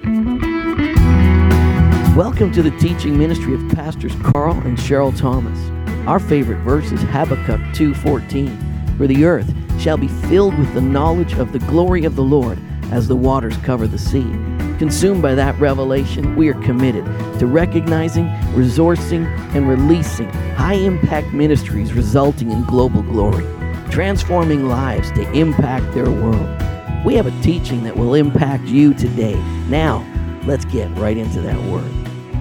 Welcome to the teaching ministry of Pastors Carl and Cheryl Thomas. Our favorite verse is Habakkuk 2:14. For the earth shall be filled with the knowledge of the glory of the Lord as the waters cover the sea. Consumed by that revelation, we are committed to recognizing, resourcing, and releasing high-impact ministries resulting in global glory, transforming lives to impact their world. We have a teaching that will impact you today. Now, let's get right into that word.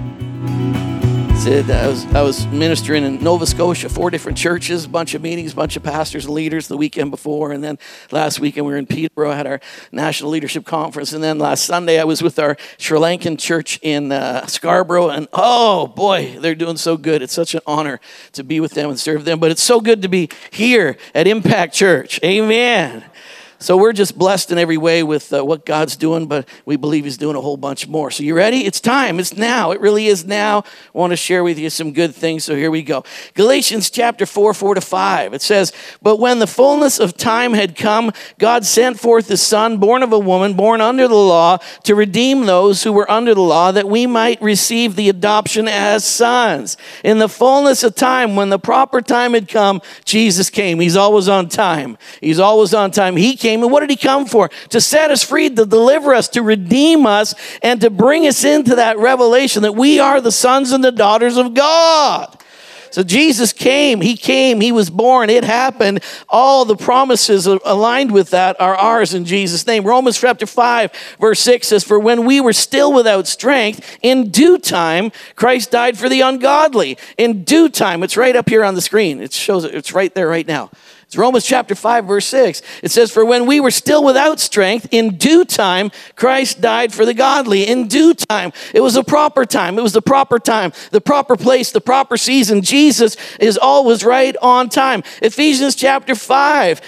I was ministering in Nova Scotia, 4 different churches, a bunch of meetings, a bunch of pastors and leaders the weekend before. And then last weekend we were in Peterborough, had our National Leadership Conference. And then last Sunday I was with our Sri Lankan church in Scarborough. And oh boy, they're doing so good. It's such an honor to be with them and serve them. But it's so good to be here at Impact Church. Amen. So we're just blessed in every way with what God's doing, but we believe He's doing a whole bunch more. So you ready? It's time. It's now. It really is now. I want to share with you some good things, so here we go. Galatians chapter 4, 4-5. It says, "But when the fullness of time had come, God sent forth His Son, born of a woman, born under the law, to redeem those who were under the law, that we might receive the adoption as sons. In the fullness of time, when the proper time had come, Jesus came." He's always on time. He's always on time. He came. And what did He come for? To set us free, to deliver us, to redeem us, and to bring us into that revelation that we are the sons and the daughters of God. So Jesus came, He was born, it happened. All the promises aligned with that are ours in Jesus' name. Romans chapter 5, verse 6 says, "For when we were still without strength, in due time, Christ died for the ungodly." In due time, it's right up here on the screen. It shows it, it's right there right now. It's Romans chapter 5, verse 6. It says, "For when we were still without strength, in due time, Christ died for the godly." In due time. It was a proper time. It was the proper time, the proper place, the proper season. Jesus is always right on time. Ephesians chapter 5,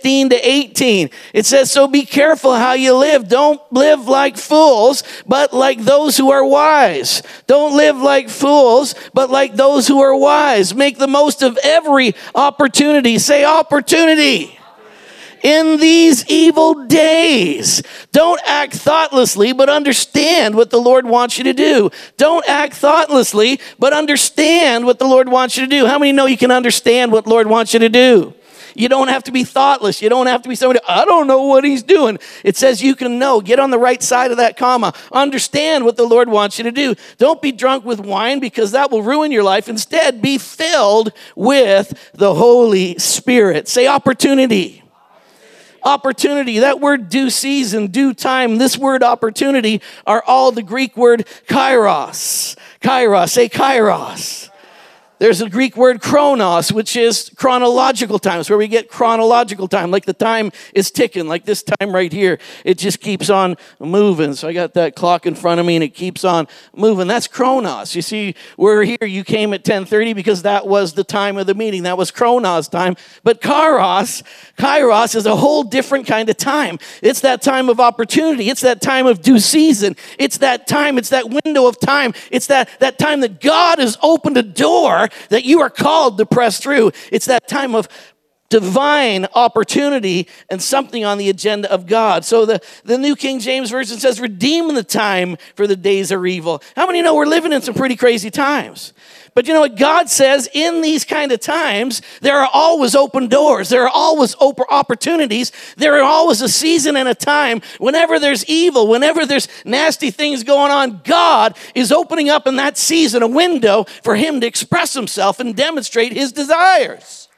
15-18. It says, "So be careful how you live. Don't live like fools, but like those who are wise." Don't live like fools, but like those who are wise. Make the most of every opportunity. Say opportunity. In these evil days, don't act thoughtlessly, but understand what the Lord wants you to do. Don't act thoughtlessly, but understand what the Lord wants you to do. How many know you can understand what the Lord wants you to do? You don't have to be thoughtless. You don't have to be somebody, "I don't know what He's doing." It says you can know. Get on the right side of that comma. Understand what the Lord wants you to do. Don't be drunk with wine, because that will ruin your life. Instead, be filled with the Holy Spirit. Say opportunity. Opportunity. That word due season, due time, this word opportunity are all the Greek word kairos. Kairos. Say kairos. There's a Greek word chronos, which is chronological time. It's where we get chronological time, like the time is ticking, like this time right here. It just keeps on moving. So I got that clock in front of me, and it keeps on moving. That's chronos. You see, we're here. You came at 10:30 because that was the time of the meeting. That was chronos time. But kairos is a whole different kind of time. It's that time of opportunity. It's that time of due season. It's that time. It's that window of time. It's that time that God has opened a door that you are called to press through. It's that time of divine opportunity and something on the agenda of God. So the New King James Version says, "Redeem the time, for the days are evil." How many know we're living in some pretty crazy times? But you know what God says? In these kind of times, there are always open doors. There are always open opportunities. There are always a season and a time. Whenever there's evil, whenever there's nasty things going on, God is opening up in that season a window for Him to express Himself and demonstrate His desires.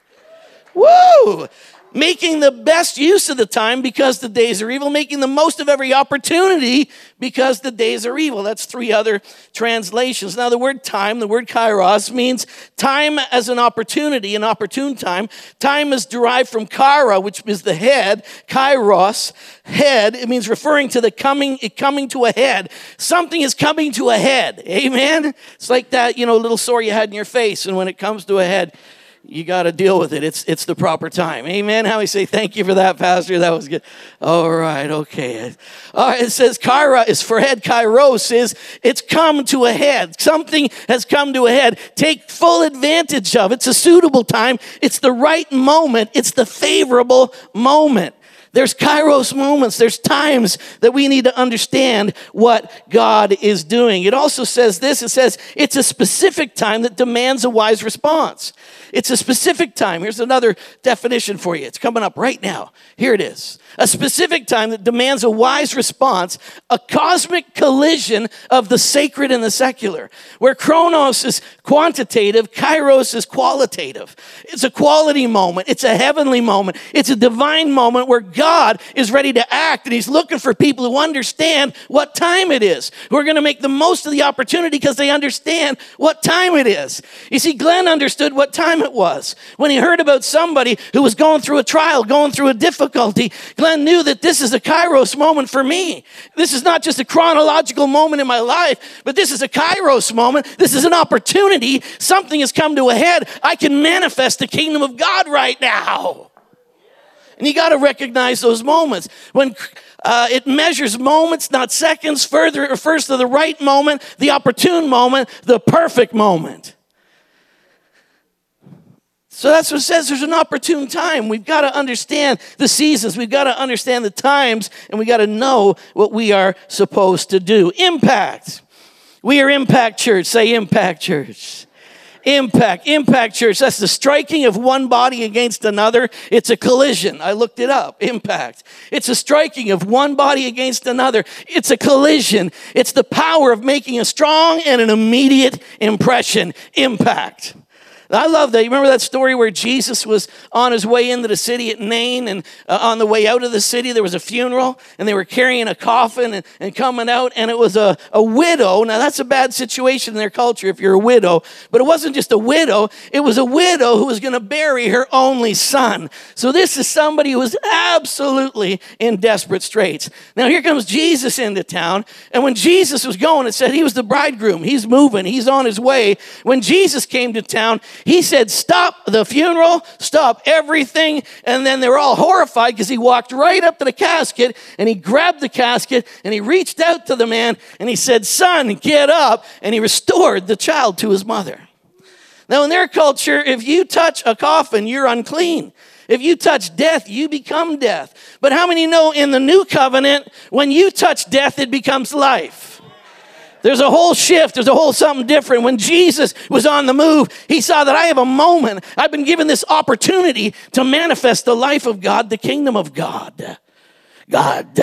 Woo! Making the best use of the time because the days are evil. Making the most of every opportunity because the days are evil. That's 3 other translations. Now, the word time, the word kairos, means time as an opportunity, an opportune time. Time is derived from kaira, which is the head. Kairos, head. It means referring to the coming to a head. Something is coming to a head. Amen? It's like that, little sore you had in your face, and when it comes to a head, you got to deal with it. It's the proper time. Amen. How we say, "Thank you for that, Pastor. That was good." All right. Okay. It says kaira is for head. Kairos is it's come to a head. Something has come to a head. Take full advantage of it. It's a suitable time. It's the right moment. It's the favorable moment. There's kairos moments. There's times that we need to understand what God is doing. It also says this. It says it's a specific time that demands a wise response. It's a specific time. Here's another definition for you. It's coming up right now. Here it is. A specific time that demands a wise response, a cosmic collision of the sacred and the secular, where chronos is quantitative, kairos is qualitative. It's a quality moment. It's a heavenly moment. It's a divine moment where God is ready to act, and he's looking for people who understand what time it is, who are going to make the most of the opportunity because they understand what time it is. You see, Glenn understood what time it was. When he heard about somebody who was going through a trial, going through a difficulty, Glenn knew that this is a kairos moment for me. This is not just a chronological moment in my life, but this is a kairos moment. This is an opportunity. Something has come to a head. I can manifest the kingdom of God right now. And you got to recognize those moments. When it measures moments, not seconds, further it refers to the right moment, the opportune moment, the perfect moment. So that's what it says. There's an opportune time. We've got to understand the seasons. We've got to understand the times, and we got to know what we are supposed to do. Impact. We are Impact Church. Say Impact Church. Impact Church. That's the striking of one body against another. It's a collision. I looked it up. Impact. It's a striking of one body against another. It's a collision. It's the power of making a strong and an immediate impression. Impact. I love that. You remember that story where Jesus was on his way into the city at Nain, and on the way out of the city, there was a funeral, and they were carrying a coffin and coming out, and it was a widow. Now, that's a bad situation in their culture if you're a widow, but it wasn't just a widow. It was a widow who was going to bury her only son. So this is somebody who was absolutely in desperate straits. Now, here comes Jesus into town, and when Jesus was going, it said he was the bridegroom. He's moving. He's on his way. When Jesus came to town, he said, stop the funeral, stop everything. And then they were all horrified because he walked right up to the casket and he grabbed the casket and he reached out to the man and he said, son, get up. And he restored the child to his mother. Now, in their culture, if you touch a coffin, you're unclean. If you touch death, you become death. But how many know in the new covenant, when you touch death, it becomes life? There's a whole shift. There's a whole something different. When Jesus was on the move, he saw that I have a moment. I've been given this opportunity to manifest the life of God, the kingdom of God. God.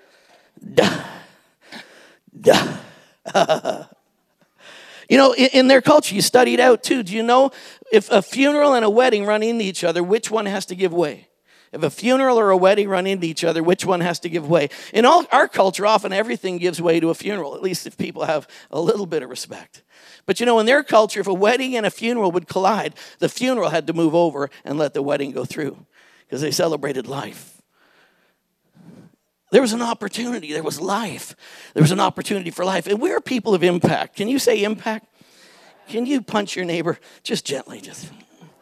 You know, in their culture, you studied out too. Do you know if a funeral and a wedding run into each other, which one has to give way? If a funeral or a wedding run into each other, which one has to give way? In our culture, often everything gives way to a funeral, at least if people have a little bit of respect. But you know, in their culture, if a wedding and a funeral would collide, the funeral had to move over and let the wedding go through because they celebrated life. There was an opportunity. There was life. There was an opportunity for life. And we're people of impact. Can you say impact? Can you punch your neighbor just gently? Just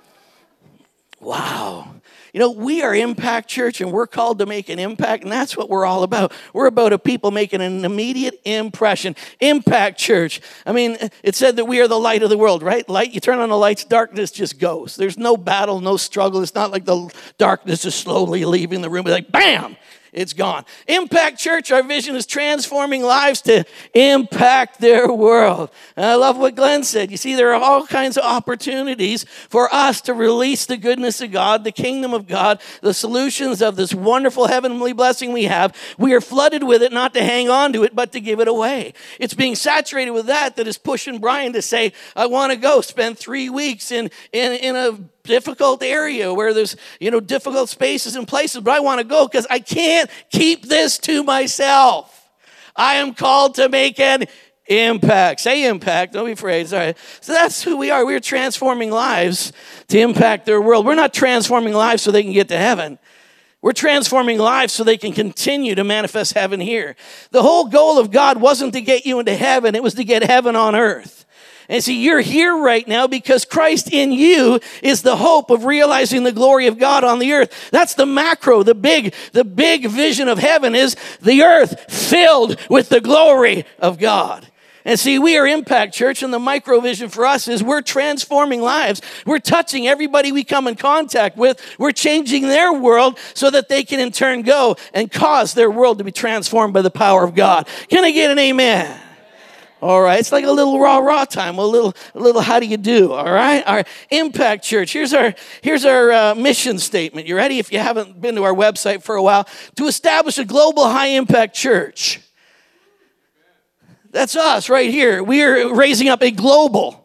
wow. You know, we are Impact Church, and we're called to make an impact, and that's what we're all about. We're about a people making an immediate impression. Impact Church. I mean, it said that we are the light of the world, right? Light, you turn on the lights, darkness just goes. There's no battle, no struggle. It's not like the darkness is slowly leaving the room. It's like, bam! It's gone. Impact Church, our vision is transforming lives to impact their world. And I love what Glenn said. You see, there are all kinds of opportunities for us to release the goodness of God, the kingdom of God, the solutions of this wonderful heavenly blessing we have. We are flooded with it, not to hang on to it, but to give it away. It's being saturated with that is pushing Brian to say, I want to go spend 3 weeks in a difficult area where there's, difficult spaces and places, but I want to go because I can't keep this to myself. I am called to make an impact. Say impact. Don't be afraid. Sorry. So that's who we are. We're transforming lives to impact their world. We're not transforming lives so they can get to heaven. We're transforming lives so they can continue to manifest heaven here. The whole goal of God wasn't to get you into heaven. It was to get heaven on earth. And see, you're here right now because Christ in you is the hope of realizing the glory of God on the earth. That's the macro, the big vision of heaven is the earth filled with the glory of God. And see, we are Impact Church, and the micro vision for us is we're transforming lives. We're touching everybody we come in contact with. We're changing their world so that they can in turn go and cause their world to be transformed by the power of God. Can I get an amen? All right, it's like a little rah time, a little how do you do? All right, our Impact Church. Here's our mission statement. You ready? If you haven't been to our website for a while, to establish a global high impact church. That's us right here. We are raising up a global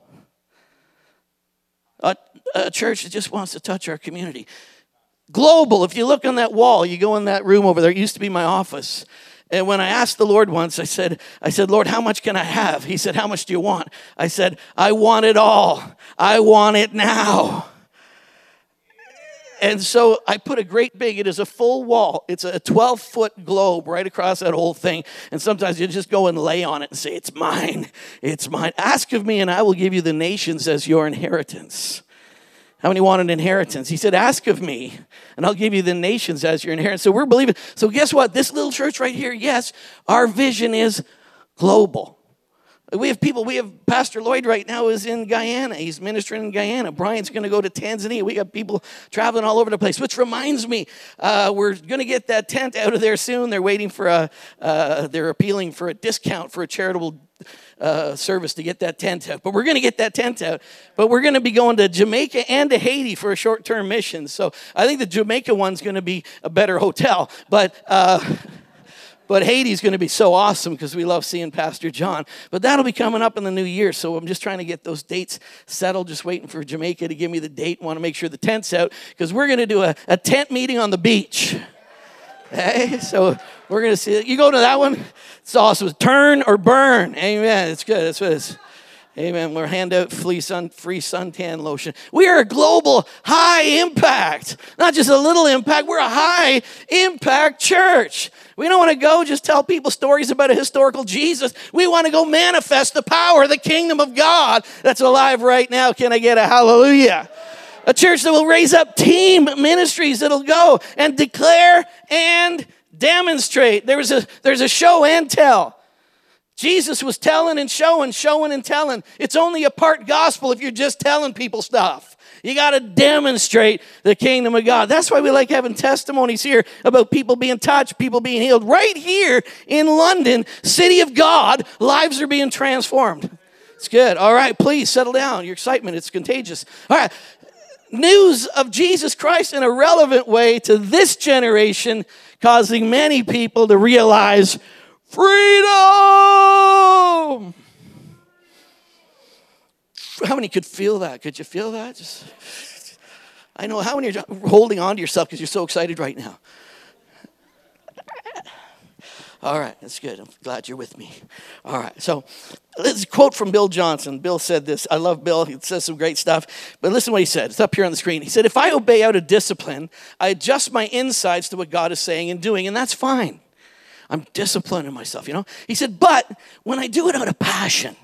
a church that just wants to touch our community. Global. If you look on that wall, you go in that room over there. It used to be my office. And when I asked the Lord once, I said, Lord, how much can I have? He said, how much do you want? I said, I want it all. I want it now. And so I put a great big, it is a full wall. It's a 12-foot globe right across that whole thing. And sometimes you just go and lay on it and say, it's mine. It's mine. Ask of me and I will give you the nations as your inheritance. How many want an inheritance? He said, ask of me, and I'll give you the nations as your inheritance. So we're believing. So guess what? This little church right here, yes, our vision is global. We have Pastor Lloyd right now is in Guyana. He's ministering in Guyana. Brian's going to go to Tanzania. We got people traveling all over the place, which reminds me, we're going to get that tent out of there soon. They're waiting for they're appealing for a discount for a charitable service to get that tent out. But we're going to get that tent out. But we're going to be going to Jamaica and to Haiti for a short-term mission. So I think the Jamaica one's going to be a better hotel. But Haiti's going to be so awesome because we love seeing Pastor John. But that'll be coming up in the new year. So I'm just trying to get those dates settled, just waiting for Jamaica to give me the date. Want to make sure the tent's out because we're going to do a tent meeting on the beach. Hey, so we're going to see it. You go to that one? It's awesome. Turn or burn. Amen. It's good. That's what it is. Amen. We'll hand out free suntan lotion. We are a global high impact. Not just a little impact. We're a high impact church. We don't want to go just tell people stories about a historical Jesus. We want to go manifest the power of the kingdom of God that's alive right now. Can I get a hallelujah? A church that will raise up team ministries that'll go and declare and demonstrate. There's a show and tell. Jesus was telling and showing and telling. It's only a part gospel if you're just telling people stuff. You got to demonstrate the kingdom of God. That's why we like having testimonies here about people being touched, people being healed. Right here in London, city of God, lives are being transformed. It's good. All right, please settle down. Your excitement, it's contagious. All right. News of Jesus Christ in a relevant way to this generation, causing many people to realize freedom. How many could feel that? Could you feel that? I know how many are holding on to yourself because you're so excited right now. All right, that's good. I'm glad you're with me. All right, so let's quote from Bill Johnson. Bill said this. I love Bill. He says some great stuff. But listen to what he said. It's up here on the screen. He said, if I obey out of discipline, I adjust my insides to what God is saying and doing, and that's fine. I'm disciplining myself, you know. He said, but when I do it out of passion,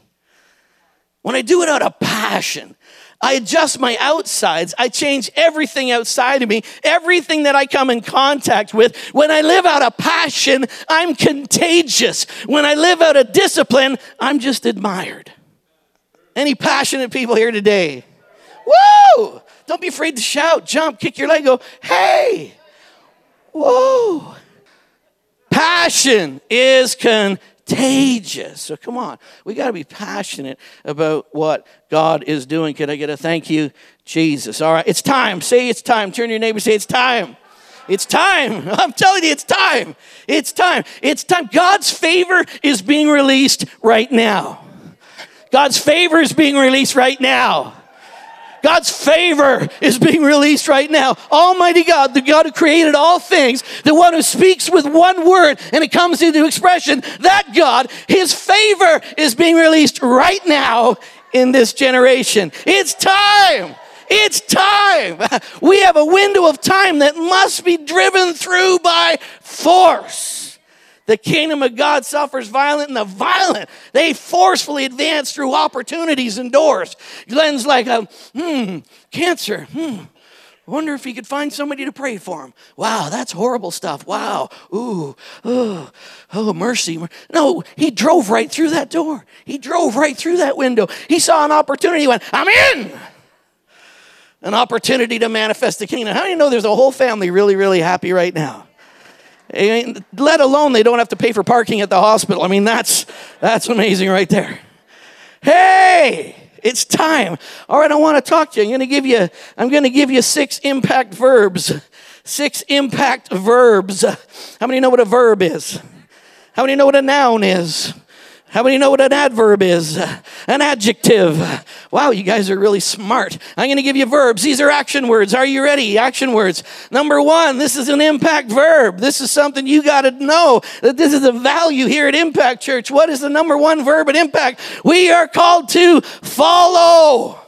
I adjust my outsides. I change everything outside of me, everything that I come in contact with. When I live out of passion, I'm contagious. When I live out of discipline, I'm just admired. Any passionate people here today? Woo! Don't be afraid to shout, jump, kick your leg, go, hey! Whoa! Passion is contagious. So come on. We got to be passionate about what God is doing. Can I get a thank you, Jesus? All right. It's time. Say it's time. Turn to your neighbor and say it's time. It's time. I'm telling you, it's time. It's time. It's time. God's favor is being released right now. God's favor is being released right now. God's favor is being released right now. Almighty God, the God who created all things, the one who speaks with one word and it comes into expression, that God, his favor is being released right now in this generation. It's time. It's time. We have a window of time that must be driven through by force. The kingdom of God suffers violent, and the violent, they forcefully advance through opportunities and doors. Glenn's like, cancer. I wonder if he could find somebody to pray for him. Wow, that's horrible stuff. Wow. Ooh. Oh, mercy. No, he drove right through that door. He drove right through that window. He saw an opportunity. He went, I'm in. An opportunity to manifest the kingdom. How do you know there's a whole family really, really happy right now? Let alone they don't have to pay for parking at the hospital. I mean, that's amazing right there. Hey! It's time. All right, I want to talk to you. I'm going to give you 6 impact verbs. 6 impact verbs. How many know what a verb is? How many know what a noun is? How many know what an adverb is? An adjective. Wow, you guys are really smart. I'm going to give you verbs. These are action words. Are you ready? Action words. Number 1, this is an impact verb. This is something you got to know, that this is a value here at Impact Church. What is the number 1 verb at Impact? We are called to follow.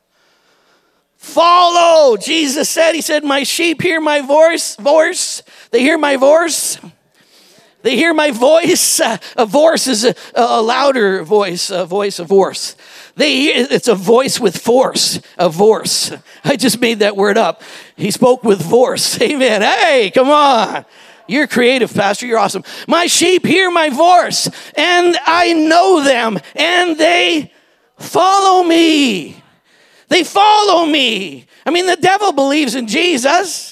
Follow. Jesus said, he said, my sheep hear my voice. They hear my voice. They hear my voice. A voice is a louder voice, a voice. It's a voice with force, a voice. I just made that word up. He spoke with force. Amen. Hey, come on. You're creative, Pastor. You're awesome. My sheep hear my voice, and I know them, and they follow me. They follow me. I mean, the devil believes in Jesus.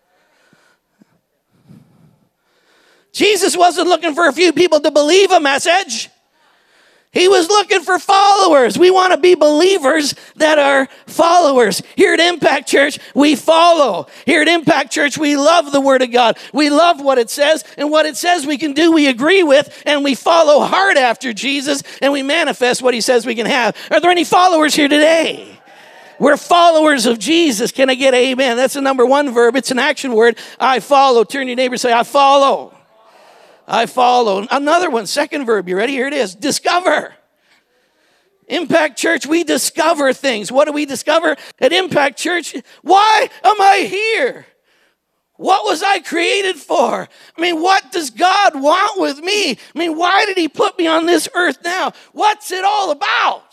Jesus wasn't looking for a few people to believe a message. He was looking for followers. We want to be believers that are followers. Here at Impact Church, we follow. Here at Impact Church, we love the Word of God. We love what it says, and what it says we can do, we agree with, and we follow hard after Jesus, and we manifest what he says we can have. Are there any followers here today? We're followers of Jesus. Can I get amen? That's the number 1 verb. It's an action word. I follow. Turn to your neighbor and say, I follow. I follow. Another one, 2nd verb. You ready? Here it is. Discover. Impact Church, we discover things. What do we discover at Impact Church? Why am I here? What was I created for? I mean, what does God want with me? I mean, why did he put me on this earth now? What's it all about?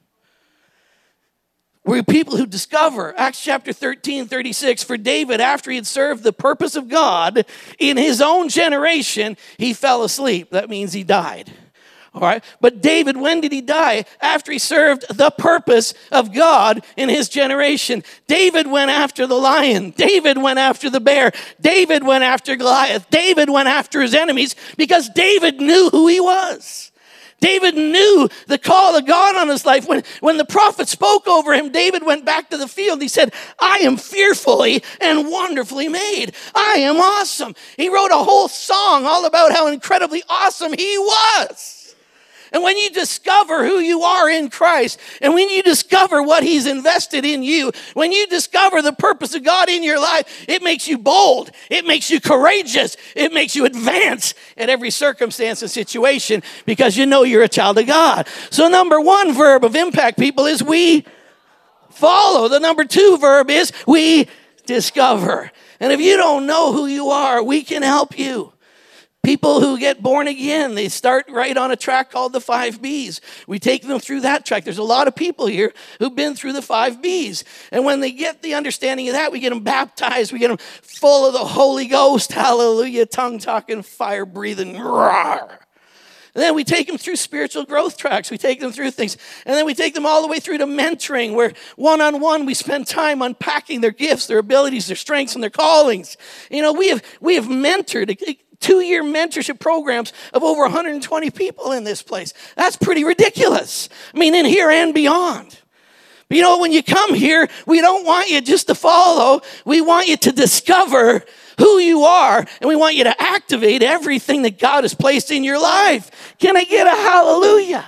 We're people who discover. Acts chapter 13:36. For David, after he had served the purpose of God in his own generation, he fell asleep. That means he died. All right. But David, when did he die? After he served the purpose of God in his generation. David went after the lion. David went after the bear. David went after Goliath. David went after his enemies because David knew who he was. David knew the call of God on his life. When the prophet spoke over him, David went back to the field. He said, I am fearfully and wonderfully made. I am awesome. He wrote a whole song all about how incredibly awesome he was. And when you discover who you are in Christ, and when you discover what he's invested in you, when you discover the purpose of God in your life, it makes you bold. It makes you courageous. It makes you advance in every circumstance and situation because you know you're a child of God. So number 1 verb of impact, people, is we follow. The number 2 verb is we discover. And if you don't know who you are, we can help you. People who get born again, they start right on a track called the 5 B's. We take them through that track. There's a lot of people here who've been through the 5 B's. And when they get the understanding of that, we get them baptized. We get them full of the Holy Ghost. Hallelujah. Tongue-talking, fire-breathing. Roar. And then we take them through spiritual growth tracks. We take them through things. And then we take them all the way through to mentoring, where one-on-one we spend time unpacking their gifts, their abilities, their strengths, and their callings. You know, we have mentored 2-year mentorship programs of over 120 people in this place. That's pretty ridiculous. I mean, in here and beyond. But you know, when you come here, we don't want you just to follow. We want you to discover who you are, and we want you to activate everything that God has placed in your life. Can I get a hallelujah?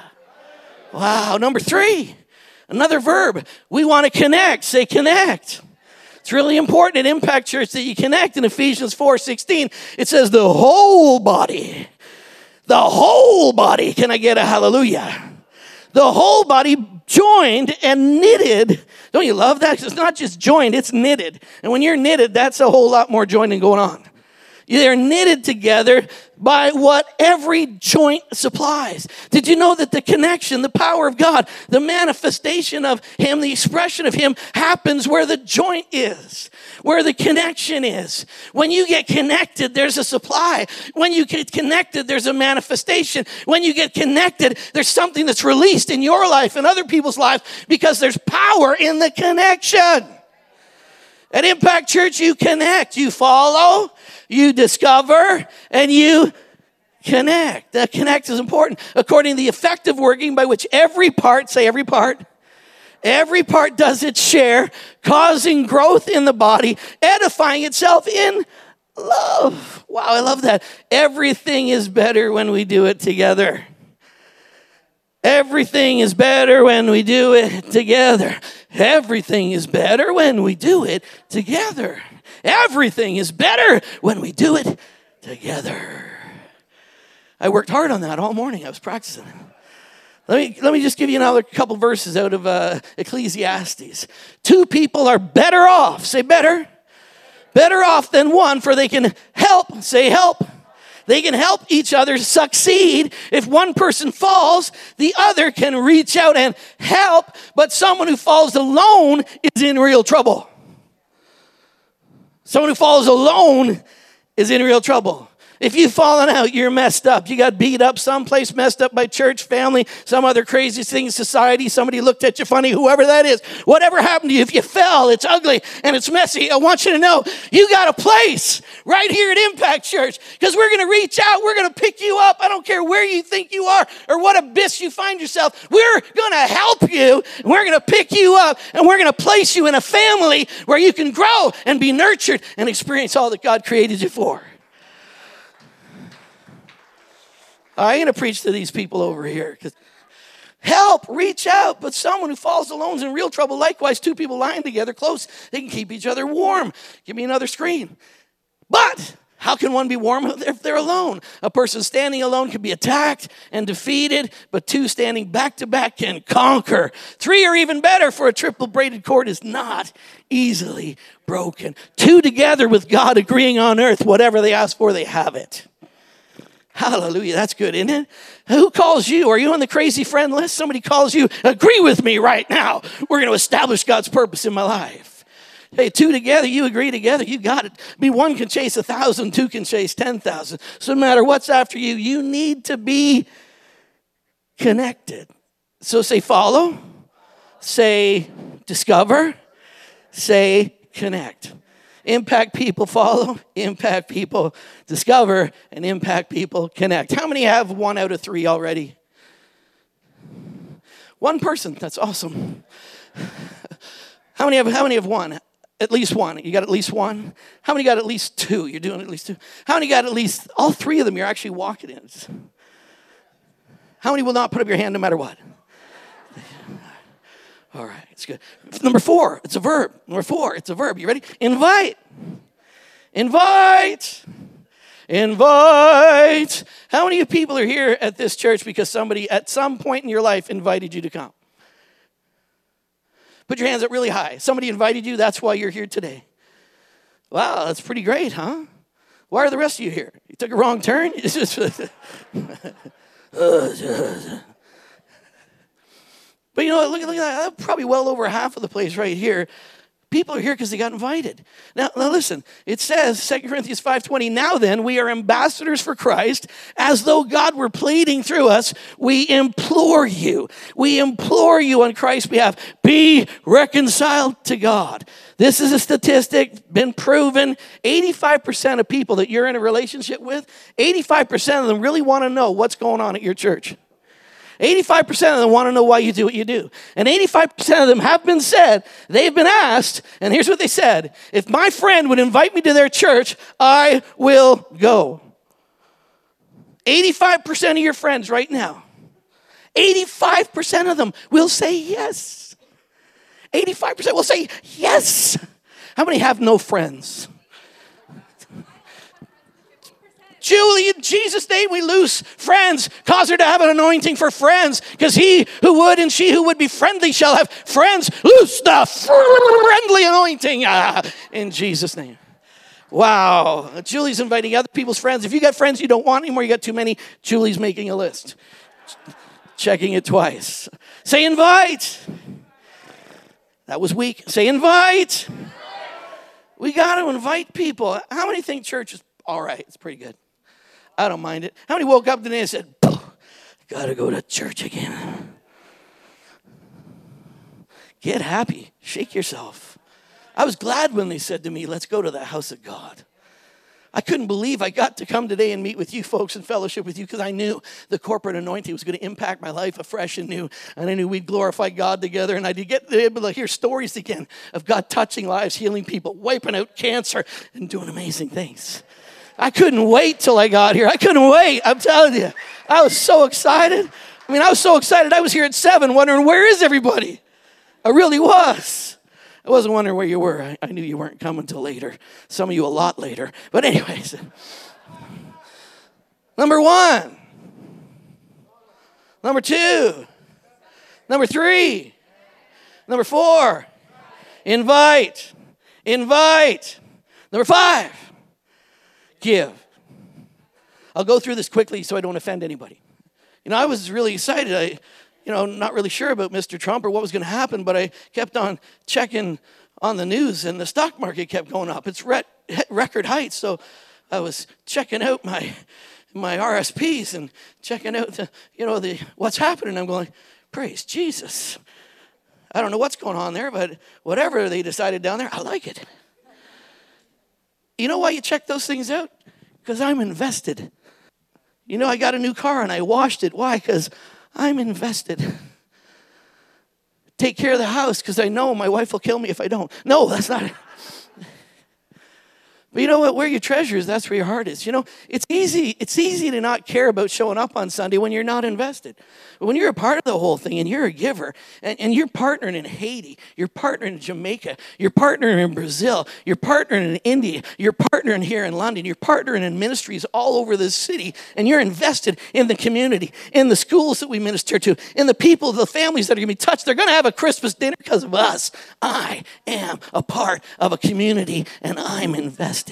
Wow. Number 3, another verb. We want to connect. Say connect. It's really important at Impact Church that you connect. In Ephesians 4:16, it says the whole body. The whole body. Can I get a hallelujah? The whole body joined and knitted. Don't you love that? It's not just joined, it's knitted. And when you're knitted, that's a whole lot more joining going on. They're knitted together by what every joint supplies. Did you know that the connection, the power of God, the manifestation of Him, the expression of Him happens where the joint is, where the connection is. When you get connected, there's a supply. When you get connected, there's a manifestation. When you get connected, there's something that's released in your life and other people's lives because there's power in the connection. At Impact Church, you connect, you follow, you discover, and you connect. The connect is important. According to the effective working by which every part does its share, causing growth in the body, edifying itself in love. Wow, I love that. Everything is better when we do it together. Everything is better when we do it together. Everything is better when we do it together. Everything is better when we do it together. I worked hard on that all morning. I was practicing. Let me just give you another couple verses out of Ecclesiastes. 2 people are better off. Say better. Better off than one, for they can help. Say help. They can help each other succeed. If one person falls, the other can reach out and help. But someone who falls alone is in real trouble. Someone who falls alone is in real trouble. If you've fallen out, you're messed up. You got beat up someplace, messed up by church, family, some other crazy thing in society. Somebody looked at you funny, whoever that is. Whatever happened to you, if you fell, it's ugly and it's messy. I want you to know you got a place right here at Impact Church because we're going to reach out. We're going to pick you up. I don't care where you think you are or what abyss you find yourself. We're going to help you. And we're going to pick you up and we're going to place you in a family where you can grow and be nurtured and experience all that God created you for. I'm going to preach to these people over here. Help, reach out. But someone who falls alone is in real trouble. Likewise, 2 people lying together close, they can keep each other warm. Give me another screen. But how can one be warm if they're alone? A person standing alone can be attacked and defeated, but 2 standing back to back can conquer. 3 are even better, for a triple braided cord is not easily broken. 2 together with God agreeing on earth, whatever they ask for, they have it. Hallelujah. That's good, isn't it? Who calls you? Are you on the crazy friend list? Somebody calls you, agree with me right now. We're going to establish God's purpose in my life. Hey, 2 together, you agree together, you got it. 1 can chase 1,000, 2 can chase 10,000. So no matter what's after you, you need to be connected. So say follow, say discover, say connect. Impact people follow, impact people discover, and impact people connect. How many have 1 out of 3 already? 1 person, that's awesome. How many have 1? At least 1. You got at least 1? How many got at least 2? You're doing at least 2. How many got at least all 3 of them you're actually walking in? How many will not put up your hand no matter what? All right, it's good. Number 4, it's a verb. Number 4, it's a verb. You ready? Invite. Invite. Invite. How many of people are here at this church because somebody at some point in your life invited you to come? Put your hands up really high. Somebody invited you, that's why you're here today. Wow, that's pretty great, huh? Why are the rest of you here? You took a wrong turn? It's just... But you know, look at that. Probably well over half of the place right here. People are here because they got invited. Now listen, it says, 2 Corinthians 5:20, now then, we are ambassadors for Christ, as though God were pleading through us. We implore you on Christ's behalf, be reconciled to God. This is a statistic, been proven. 85% of people that you're in a relationship with, 85% of them really want to know what's going on at your church. 85% of them want to know why you do what you do. And 85% of them have been said, they've been asked, and here's what they said: if my friend would invite me to their church, I will go. 85% of your friends right now, 85% of them will say yes. 85% will say yes. How many have no friends? Julie, in Jesus' name, we lose friends. Cause her to have an anointing for friends, because he who would and she who would be friendly shall have friends. Loose the friendly anointing in Jesus' name. Wow. Julie's inviting other people's friends. If you got friends you don't want anymore, you got too many, Julie's making a list. Checking it twice. Say invite. That was weak. Say invite. We got to invite people. How many think church is all right? It's pretty good. I don't mind it. How many woke up today and said, got to go to church again? Get happy. Shake yourself. I was glad when they said to me, let's go to the house of God. I couldn't believe I got to come today and meet with you folks and fellowship with you because I knew the corporate anointing was going to impact my life afresh and new. And I knew we'd glorify God together. And I'd get able to hear stories again of God touching lives, healing people, wiping out cancer, and doing amazing things. I couldn't wait till I got here. I couldn't wait. I'm telling you. I was so excited. I was so excited. I was here at 7 wondering, where is everybody? I really was. I wasn't wondering where you were. I knew you weren't coming till later. Some of you a lot later. But anyways. Number 1. Number 2. Number 3. Number 4. Invite. Invite. Number 5. Give. I'll go through this quickly so I don't offend anybody. I was really excited. Not really sure about Mr. Trump or what was going to happen, but I kept on checking on the news, and the stock market kept going up. It's record heights, so I was checking out my RSPs and checking out the what's happening. I'm going, praise Jesus. I don't know what's going on there, but whatever they decided down there, I like it. You know why you check those things out? Because I'm invested. I got a new car and I washed it. Why? Because I'm invested. Take care of the house because I know my wife will kill me if I don't. No, that's not it. But you know what? Where your treasure is, that's where your heart is. It's easy to not care about showing up on Sunday when you're not invested. But when you're a part of the whole thing and you're a giver and you're partnering in Haiti, you're partnering in Jamaica, you're partnering in Brazil, you're partnering in India, you're partnering here in London, you're partnering in ministries all over this city, and you're invested in the community, in the schools that we minister to, in the people, the families that are going to be touched. They're going to have a Christmas dinner because of us. I am a part of a community and I'm invested.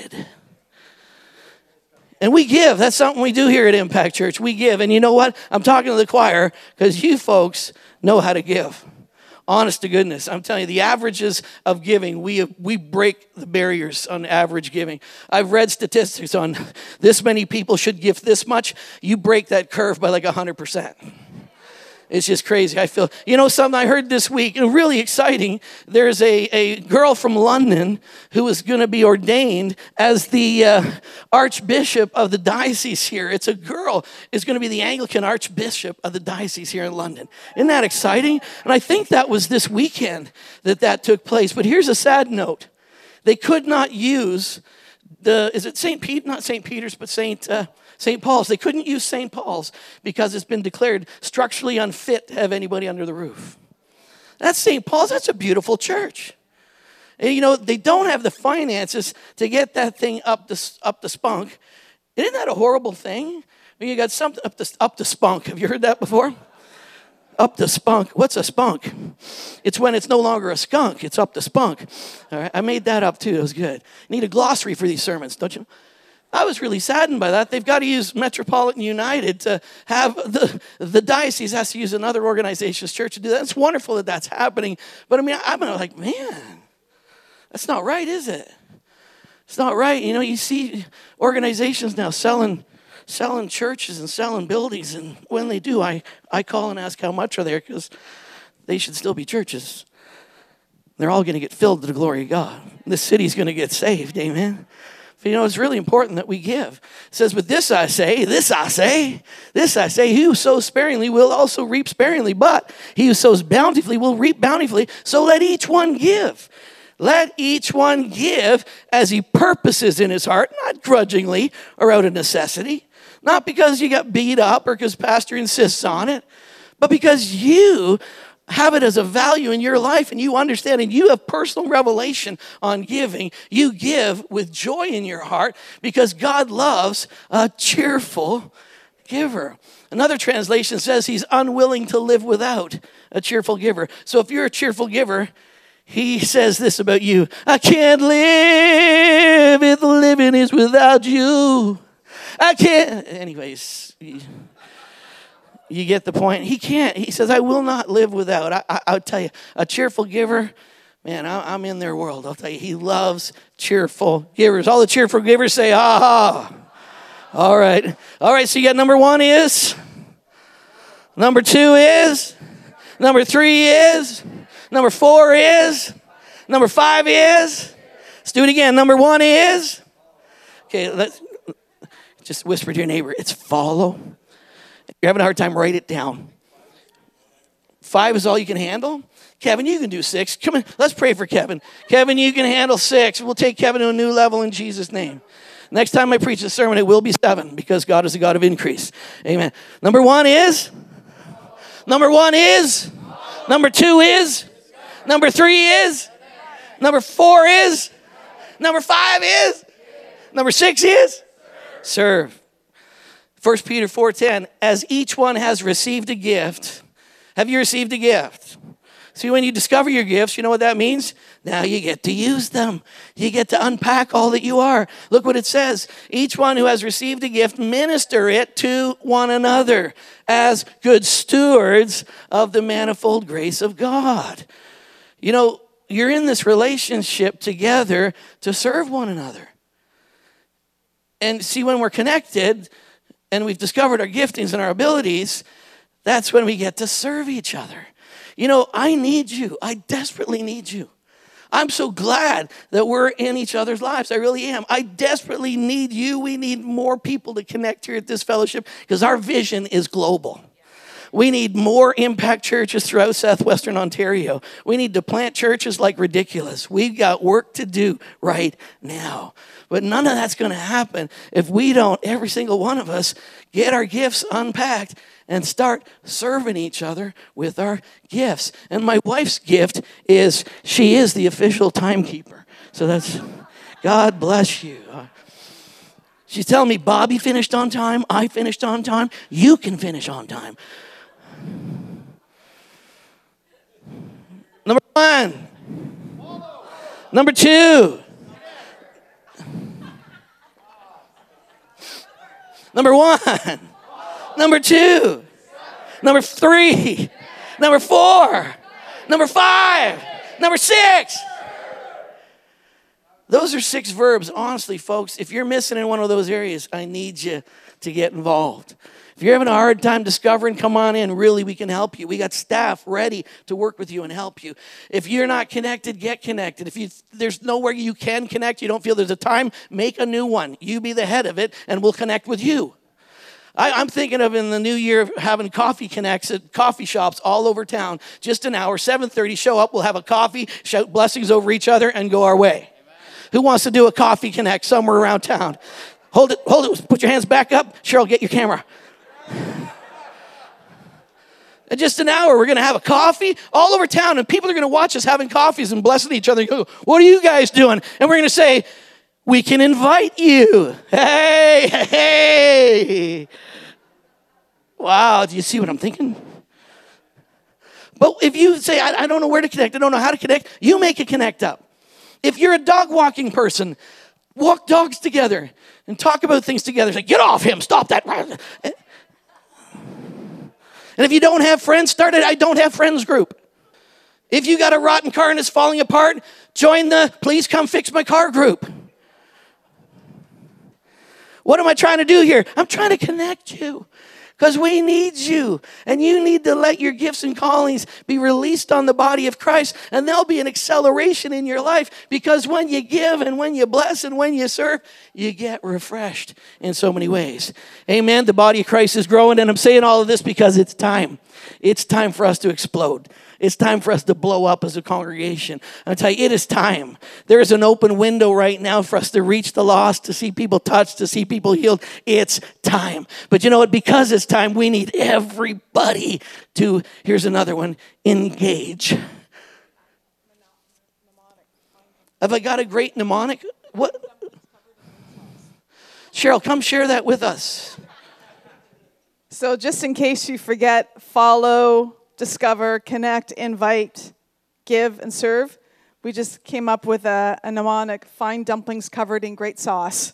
And we give. That's something we do here at Impact Church. We give. And you know what? I'm talking to the choir because you folks know how to give. Honest to goodness. I'm telling you, the averages of giving, we break the barriers on average giving. I've read statistics on this many people should give this much. You break that curve by like 100%. It's just crazy. I feel, something I heard this week, really exciting. There's a girl from London who is going to be ordained as the Archbishop of the diocese here. It's a girl is going to be the Anglican Archbishop of the diocese here in London. Isn't that exciting? And I think that was this weekend that took place. But here's a sad note. They could not use is it St. Pete? Not St. Peter's, but St. Paul's. They couldn't use St. Paul's because it's been declared structurally unfit to have anybody under the roof. That's St. Paul's. That's a beautiful church. And, they don't have the finances to get that thing up the spunk. Isn't that a horrible thing? When you got something up the spunk. Have you heard that before? Up the spunk. What's a spunk? It's when it's no longer a skunk. It's up the spunk. All right, I made that up too. It was good. Need a glossary for these sermons, don't you? I was really saddened by that. They've got to use Metropolitan United to have the diocese has to use another organization's church to do that. It's wonderful that that's happening. But I'm like, man, that's not right, is it? It's not right. You see organizations now selling churches and selling buildings, and when they do, I call and ask how much are there because they should still be churches. They're all going to get filled to the glory of God. This city's going to get saved, amen? But it's really important that we give. It says, but this I say, he who sows sparingly will also reap sparingly, but he who sows bountifully will reap bountifully. So let each one give. Let each one give as he purposes in his heart, not grudgingly or out of necessity, not because you got beat up or because pastor insists on it, but because you have it as a value in your life and you understand and you have personal revelation on giving. You give with joy in your heart because God loves a cheerful giver. Another translation says he's unwilling to live without a cheerful giver. So if you're a cheerful giver, He says this about you. I can't live if the living is without you. I can't. Anyways, you get the point. He can't. He says, I will not live without. I'll tell you, a cheerful giver, man, I'm in their world. I'll tell you, he loves cheerful givers. All the cheerful givers say, ah. All right. All right, so you got number 1 is. Number 2 is. Number 3 is. Number 4 is. Number 5 is. Let's do it again. Number 1 is. Okay, let's just whisper to your neighbor. It's follow. If you're having a hard time, write it down. 5 is all you can handle. Kevin, you can do 6. Come on, let's pray for Kevin. Kevin, you can handle 6. We'll take Kevin to a new level in Jesus' name. Next time I preach a sermon, it will be 7 because God is a God of increase. Amen. Number 1 is. Number 1 is. Number 2 is. Number 3 is. Number 4 is. Number 5 is. Number 6 is. Serve. 1 Peter 4:10, as each one has received a gift. Have you received a gift? See, when you discover your gifts, you know what that means? Now you get to use them. You get to unpack all that you are. Look what it says. Each one who has received a gift, minister it to one another as good stewards of the manifold grace of God. You know, you're in this relationship together to serve one another. And see, when we're connected and we've discovered our giftings and our abilities, that's when we get to serve each other. You know, I need you. I desperately need you. I'm so glad that we're in each other's lives. I really am. I desperately need you. We need more people to connect here at this fellowship because our vision is global. We need more impact churches throughout southwestern Ontario. We need to plant churches like ridiculous. We've got work to do right now. But none of that's going to happen if we don't, every single one of us, get our gifts unpacked and start serving each other with our gifts. And my wife's gift is she is the official timekeeper. So that's, God bless you. She's telling me, Bobby finished on time, I finished on time, you can finish on time. Number 1. Number 2. Number 1. Number 2. Number 3. Number 4. Number 5. Number 6. Those are 6 verbs. Honestly, folks, if you're missing in one of those areas, I need you to get involved. If you're having a hard time discovering, come on in. Really, we can help you. We got staff ready to work with you and help you. If you're not connected, get connected. If there's nowhere you can connect, you don't feel there's a time, make a new one. You be the head of it, and we'll connect with you. I'm thinking of in the new year having coffee connects at coffee shops all over town. Just an hour, 7:30, show up. We'll have a coffee, shout blessings over each other, and go our way. Amen. Who wants to do a coffee connect somewhere around town? Hold it. Put your hands back up. Cheryl, get your camera. In just an hour, we're going to have a coffee all over town, and people are going to watch us having coffees and blessing each other. And go, what are you guys doing? And we're going to say, we can invite you. Hey. Wow, do you see what I'm thinking? But if you say, I don't know where to connect, I don't know how to connect, you make a connect up. If you're a dog walking person, walk dogs together and talk about things together. Say, get off him, stop that. And if you don't have friends, start an I don't have friends group. If you got a rotten car and it's falling apart, join the please come fix my car group. What am I trying to do here? I'm trying to connect you because we need you. And you need to let your gifts and callings be released on the body of Christ. And there'll be an acceleration in your life because when you give and when you bless and when you serve, you get refreshed in so many ways. Amen. The body of Christ is growing. And I'm saying all of this because it's time. It's time for us to explode. It's time for us to blow up as a congregation. I'll tell you, it is time. There is an open window right now for us to reach the lost, to see people touched, to see people healed. It's time. But you know what? Because it's time, we need everybody to, here's another one, engage. Have I got a great mnemonic? What? Cheryl, come share that with us. So just in case you forget, follow, discover, connect, invite, give, and serve. we just came up with a mnemonic: fine dumplings covered in great sauce.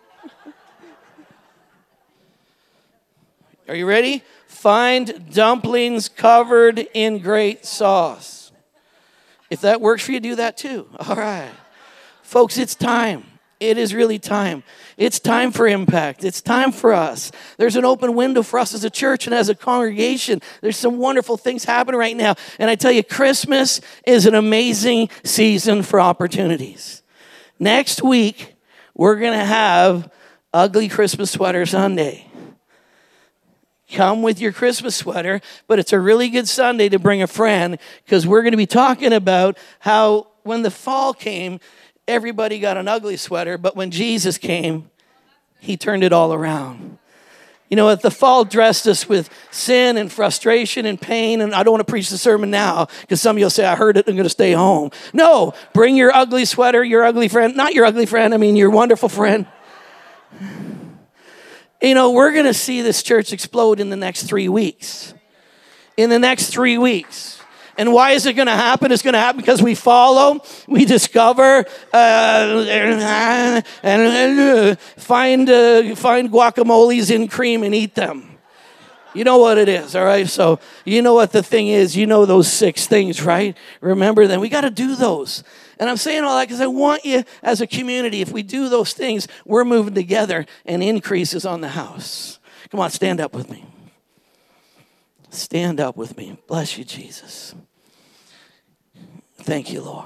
Are you ready? Find dumplings covered in great sauce. If that works for you, do that too. All right. Folks, it's time. It is really time. It's time for impact. It's time for us. There's an open window for us as a church and as a congregation. There's some wonderful things happening right now. And I tell you, Christmas is an amazing season for opportunities. Next week, we're going to have Ugly Christmas Sweater Sunday. Come with your Christmas sweater, but it's a really good Sunday to bring a friend, because we're going to be talking about how when the fall came, everybody got an ugly sweater, but when Jesus came, he turned it all around. You know what? The fall dressed us with sin and frustration and pain, and I don't want to preach the sermon now, because some of you will say, I heard it, I'm going to stay home. No, bring your ugly sweater, your ugly friend, not your ugly friend, I mean your wonderful friend. You know, we're going to see this church explode in the next 3 weeks. In the next 3 weeks. And why is it going to happen? It's going to happen because we follow, we discover, and find guacamoles in cream and eat them. You know what it is, all right? So you know what the thing is. You know those 6 things, right? Remember them. We got to do those. And I'm saying all that because I want you as a community, if we do those things, we're moving together and increase is on the house. Come on, stand up with me. Stand up with me. Bless you, Jesus. Thank you, Lord.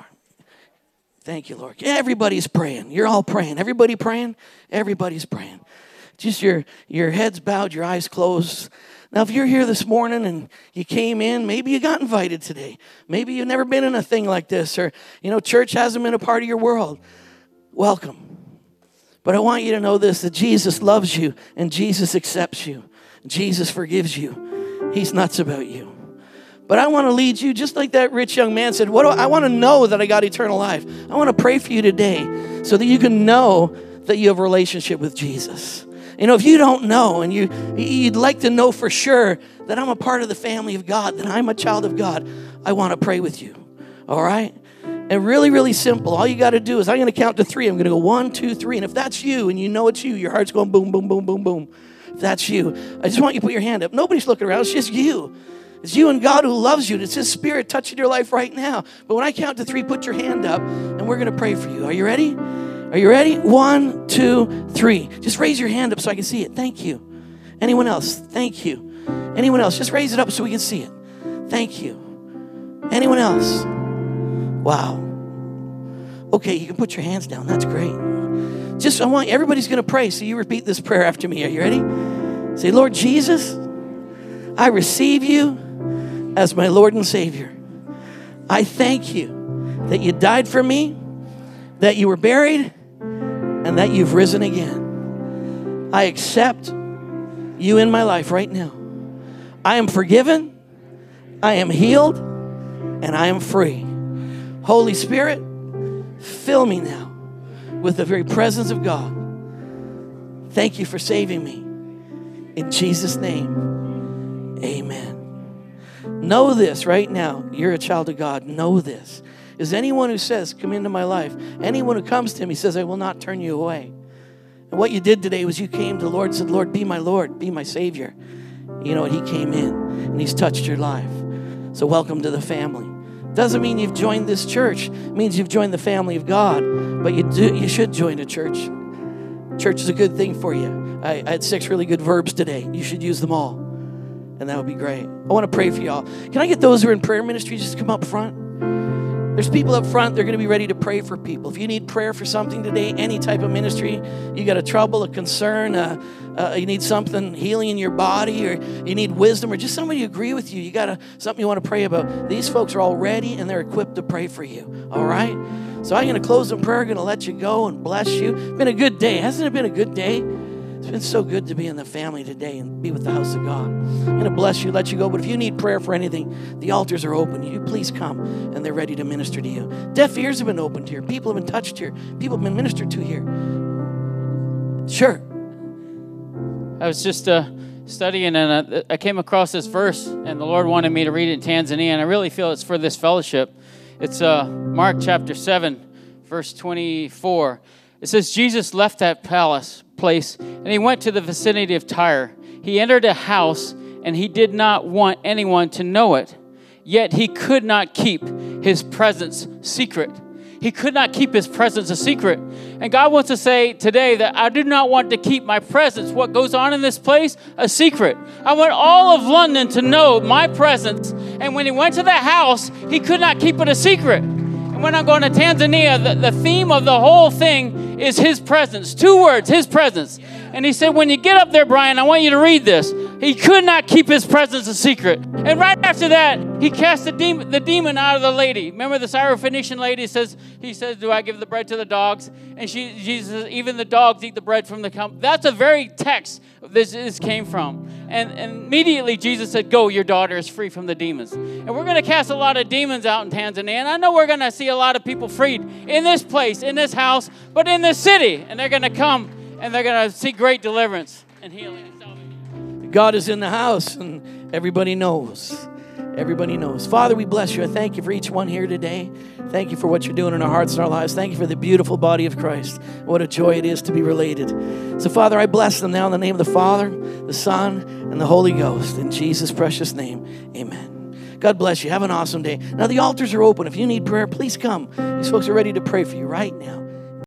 Thank you, Lord. Yeah, everybody's praying. You're all praying. Everybody praying? Everybody's praying. Just your heads bowed, your eyes closed. Now, if you're here this morning and you came in, maybe you got invited today. Maybe you've never been in a thing like this, or, you know, church hasn't been a part of your world. Welcome. But I want you to know this, that Jesus loves you and Jesus accepts you. Jesus forgives you. He's nuts about you. But I want to lead you, just like that rich young man said, I want to know that I got eternal life. I want to pray for you today so that you can know that you have a relationship with Jesus. You know, if you don't know and you'd like to know for sure that I'm a part of the family of God, that I'm a child of God, I want to pray with you. All right? And really, really simple. All you got to do is I'm going to count to 3. I'm going to go 1, 2, 3. And if that's you and you know it's you, your heart's going boom, boom, boom, boom, boom. If that's you, I just want you to put your hand up. Nobody's looking around. It's just you. It's you and God who loves you. It's His Spirit touching your life right now. But when I count to 3, put your hand up and we're going to pray for you. Are you ready? Are you ready? 1, 2, 3. Just raise your hand up so I can see it. Thank you. Anyone else? Thank you. Anyone else? Just raise it up so we can see it. Thank you. Anyone else? Wow. Okay, you can put your hands down. That's great. Everybody's going to pray, so you repeat this prayer after me. Are you ready? Say, Lord Jesus, I receive you as my Lord and Savior. I thank you that you died for me, that you were buried, and that you've risen again. I accept you in my life right now. I am forgiven, I am healed, and I am free. Holy Spirit, fill me now with the very presence of God. Thank you for saving me. In Jesus' name, amen. Know this right now. You're a child of God. Know this. Is anyone who says, come into my life, anyone who comes to him, he says, I will not turn you away. And what you did today was you came to the Lord and said, Lord, be my Lord, be my Savior. You know what? He came in and he's touched your life. So welcome to the family. Doesn't mean you've joined this church. It means you've joined the family of God. But you should join a church. Church is a good thing for you. I had 6 really good verbs today. You should use them all. And that would be great. I want to pray for y'all. Can I get those who are in prayer ministry just to come up front? There's people up front. They're going to be ready to pray for people. If you need prayer for something today, any type of ministry, you got a trouble, a concern, you need something healing in your body, or you need wisdom, or just somebody to agree with you. You got something you want to pray about. These folks are all ready and they're equipped to pray for you. All right? So I'm going to close in prayer. I'm going to let you go and bless you. It's been a good day. Hasn't it been a good day? It's been so good to be in the family today and be with the house of God. I'm going to bless you, let you go. But if you need prayer for anything, the altars are open. You please come, and they're ready to minister to you. Deaf ears have been opened here. People have been touched here. People have been ministered to here. Sure. I was just studying, and I came across this verse, and the Lord wanted me to read it in Tanzania, and I really feel it's for this fellowship. It's Mark chapter 7, verse 24. It says, Jesus left that place, and he went to the vicinity of Tyre. He entered a house, and he did not want anyone to know it. Yet he could not keep his presence secret. He could not keep his presence a secret. And God wants to say today that I do not want to keep my presence, what goes on in this place, a secret. I want all of London to know my presence. And when he went to the house, he could not keep it a secret. And when I'm going to Tanzania, the theme of the whole thing is his presence. 2 words, his presence. And he said, when you get up there, Brian, I want you to read this. He could not keep his presence a secret. And right after that, he cast the demon out of the lady. Remember the Syrophoenician lady he says, do I give the bread to the dogs? And Jesus says, even the dogs eat the bread from the cup. That's a very text this came from. And immediately Jesus said, go, your daughter is free from the demons. And we're going to cast a lot of demons out in Tanzania. And I know we're going to see a lot of people freed in this place, in this house, but in this city. And they're going to come and they're going to see great deliverance and healing. God is in the house, and everybody knows. Everybody knows. Father, we bless you. I thank you for each one here today. Thank you for what you're doing in our hearts and our lives. Thank you for the beautiful body of Christ. What a joy it is to be related. So, Father, I bless them now in the name of the Father, the Son, and the Holy Ghost. In Jesus' precious name, amen. God bless you. Have an awesome day. Now, the altars are open. If you need prayer, please come. These folks are ready to pray for you right now.